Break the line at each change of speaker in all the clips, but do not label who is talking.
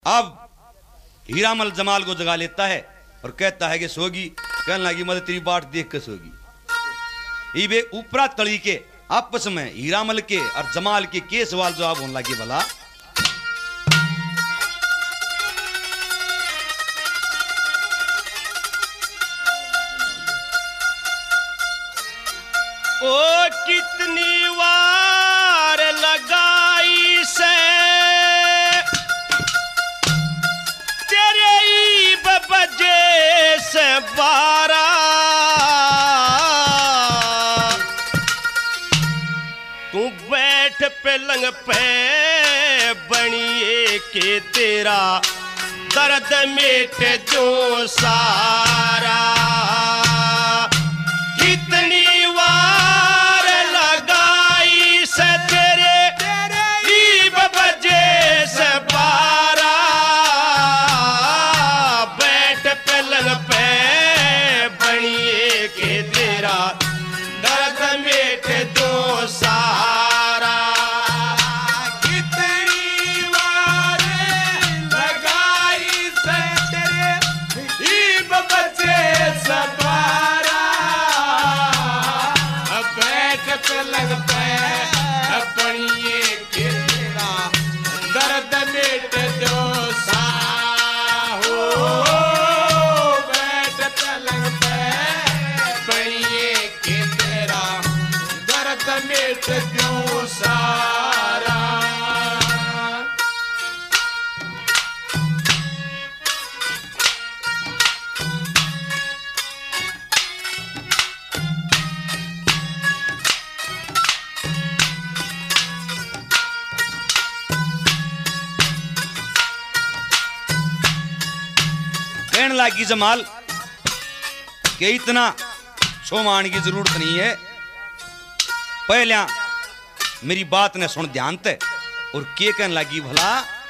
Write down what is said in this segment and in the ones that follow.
अब हीरामल जमाल को जगा लेता है और कहता है कि सोगी। कहने लगी मत तेरी बाट देख के सोगी। ये ऊपरा तली के आपस में हीरामल के और जमाल के सवाल जवाब होने लगे। भला
ओ कितनी वार लगाई से तेरे ईब बजे से 12 तू बैठ पलंग पे बनिए के तेरा दर्द मिट जो सारा। कितनी वार लगाई से तेरे ईब बजे से 12 बैठ पलंग पे बनिए के तेरा दर्द मिट दो सारा। कितनी वार लगाई से तेरे ईब बजे से 12 पलंग पे बनिए के तेरा दर्द मिट दो साहो। बैठ पलंग पे बनिए के तेरा दर्द मिट दो सारा।
कहने लगी जमाल कि इतना छोमान की जरूरत नहीं है। पहले मेरी बात ने सुन ध्यान ते। और के कहने लगी भला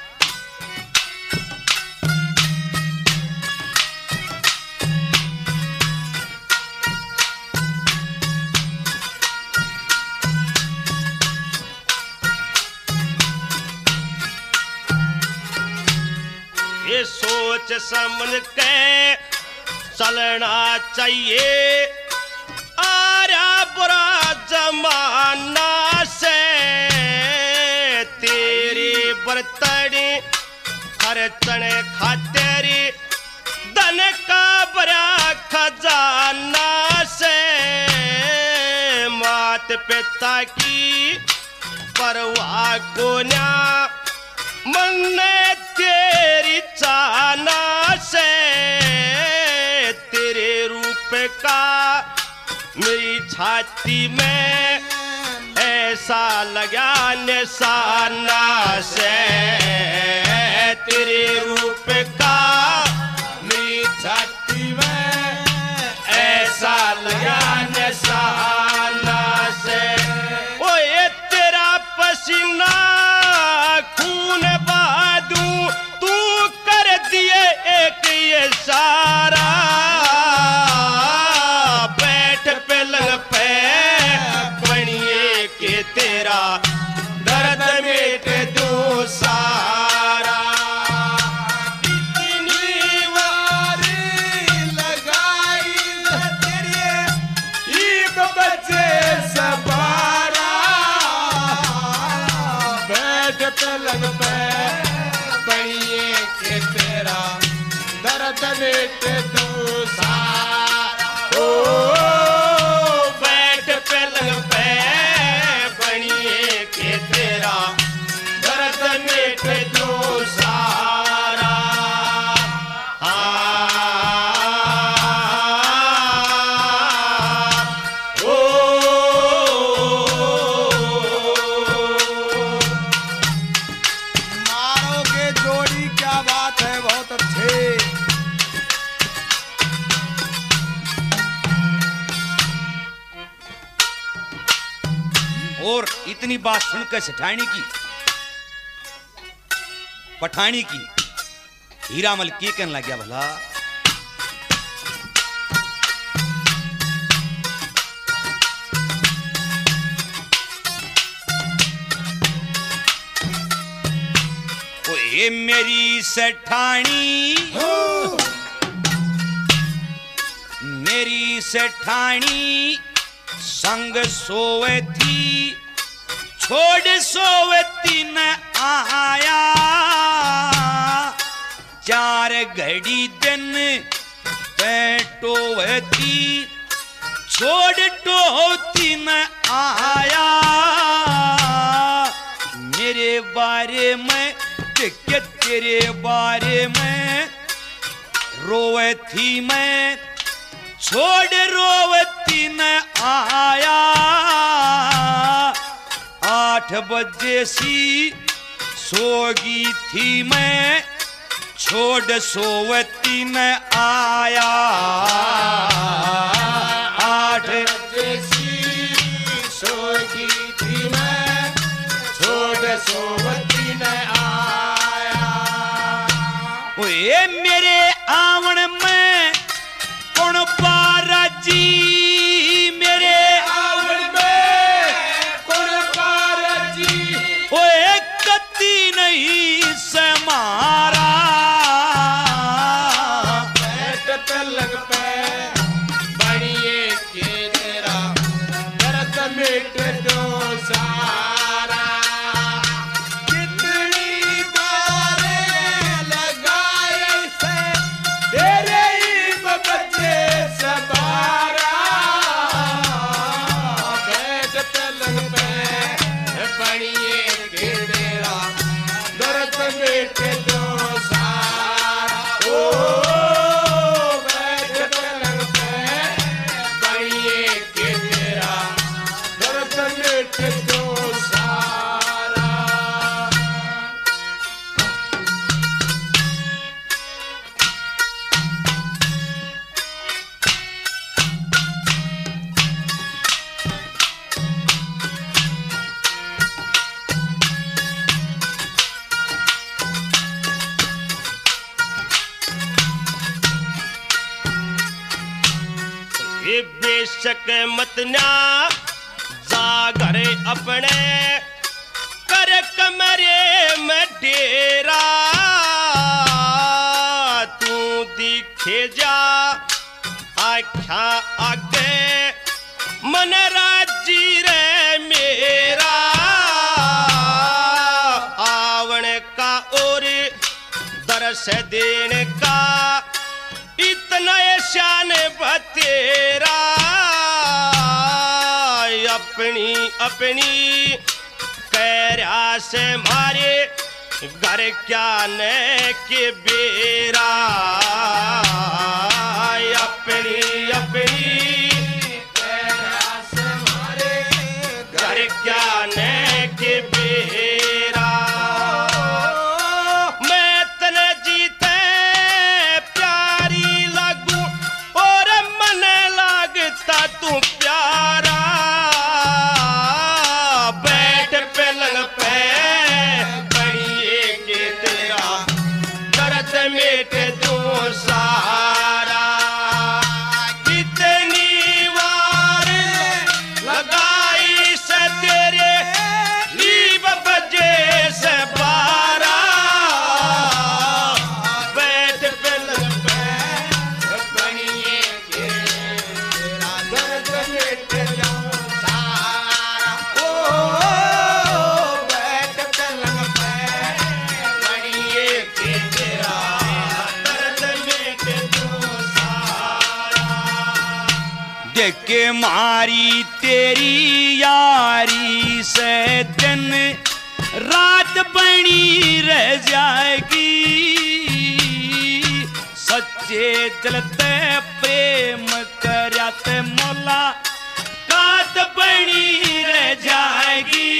ये सोच समझ के चलना चाहिए। आरा बुरा जमाना से तेरी बर्तनी खर्चने खातेरी धन का बड़ा खजाना से मात पिता की परवाह को ना मन तेरी चाहना से तेरे रूप का मेरी छाती में ऐसा लगा निशाना से तेरे रूप का मेरी छाती में ऐसा लगा निशाना से। ओ ये तेरा पसीना खून बहादू तू कर दिए एक ये सारा। बैठ पलंग पे बनिए के तेरा दर्द मिट दो सारा। कितनी वार लगाई तेरे ईब बजे से 12 बैठ पलंग पे बनिए के तेरा दर्द मिट दो सारा। ओ बैठ पलंग पे बनिए के तेरा दर्द मिट दो सारा।
मारोगे जोड़ी क्या बात है, बहुत अच्छे।
और इतनी बात सुनकर सेठानी की पठानी की हीरामल के कहने लग गया भला ये मेरी सेठानी, मेरी सेठानी संग सोवे थी, छोड़ सोवती न आया, 4 घड़ी दिन बैठोवती, छोड़ टोती न आया, मेरे बारे में देख तेरे बारे में रोवे थी मैं, छोड़ रोवती न आया, 8 बजे सी सोगी थी मैं, छोड़ सोवती न आया, 8
बजे सी सोगी थी मैं, छोड़ सोवती न आया।
ओए मेरे आवन में कौन पारा जी, मेरे
आवन में कौन पारा जी,
ओए कती नहीं समारा,
बैठ पलंग पे बढ़िए के तेरा दर्द मिट दो सारा, कितनी बारे लगाए से तेरे ही बच्चे सबारा, बैठ पलंग पे बढ़िए के तेरा दर्द मिट दो सारा, ओ बैठ पलंग पे बढ़िए के तेरा दर्द मिट दो सारा। ये बेशक मत ना जा घरे अपने, कर कमरे में डेरा, तू दिखे जा आख्या आगे मन राजी रे मेरा, आवन का और दरस देने का इतना शान बतेरा, अपनी अपनी कैरा से मारे घर क्या न के बेरा, अपनी अपनी कैरा से मारे घर क्या न के बेरा, मैं तने जीते प्यारी लगूं और मन लगता तू प्यारा, बैठ पलंग पे बढ़िए के तेरा दर्द मिट दो सारा, कितनी बार लगाई से तेरे नीब बजे से 12, बैठ पलंग पे बढ़िए के तेरा दर्द मिट दो सारा, ओ बैठ पलंग पे बढ़िए के तेरा दर्द मिट दो सारा।
देख के मारी तेरी यारी से दिन रात बनी रह जाएगी, सच्चे जलते प्रेम करते मोला कात बनी रह जाएगी,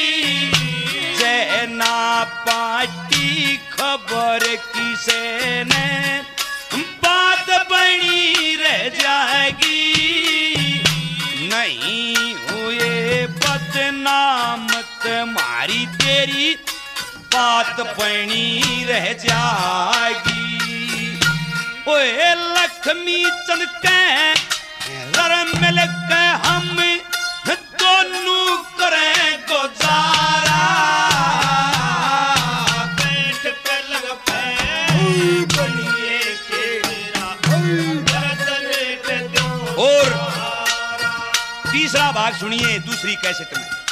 जैना पाटी खबर किसे ने बात बनी रह जाएगी, नहीं हुए बदनाम तुम्हारी तेरी बात बनी रह जाएगी, ओए लक्ष्मी चंद के रर मिल के हम दोनों करें गुजारा, बैठ पे तीसरा भाग सुनिए दूसरी कैसेट में।